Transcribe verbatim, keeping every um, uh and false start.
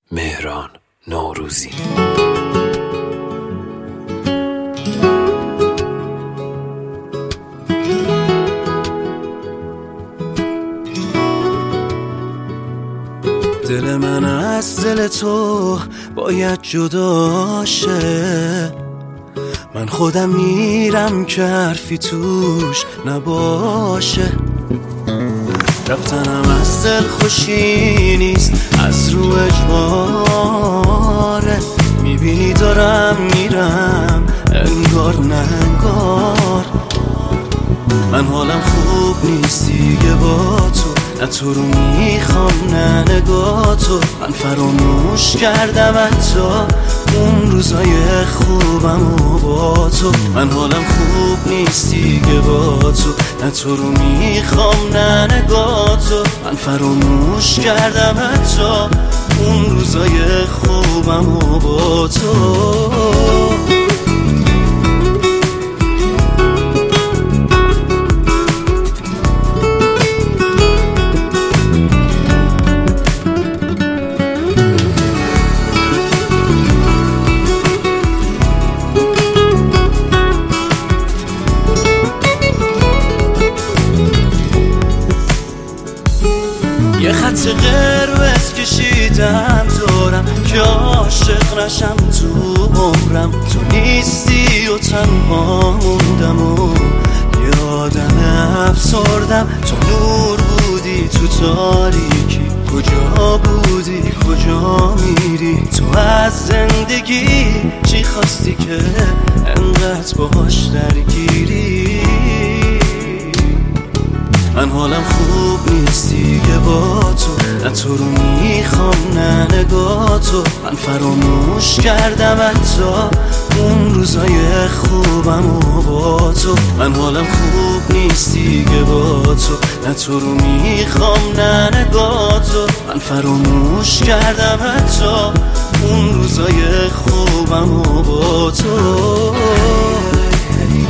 مهران نوروزی. دل من از دل تو باید جدا شه، من خودم میرم که حرفی توش نباشه. رفتنم از دل خوشی نیست، از رو اجباره. میبینی دارم میرم انگار نه انگار. من حالم خوب نیست دیگه با تو، نه تو رو میخوام نه نگاه تو. من فراموش کردم حتی اون روزای خوبم و با تو. من حالم خوب نیست دیگه با تو، نه تو رو میخوام نه نگاه تو. من فراموش کردم حتی اون روزای خوبم و با تو. یه خط قرمز کشیدم دارم که عاشق نشم تو عمرم. تو نیستی و تنها موندم و یه آدم افسردم. تو نور بودی تو تاریکی، کجا بودی کجا میری؟ تو از زندگی چی خواستی که انقدر باهاش درگیری؟ من حالم خوب نیست دیگه با تو، نه تو رو میخوام نه نگاه تو. من فراموش کردم حتی اون روزای خوبم و با تو. من حالم خوب نیست دیگه با تو، نه تو رو میخوام نه نگاه تو. من فراموش کردم حتی اون روزای خوبم و با تو.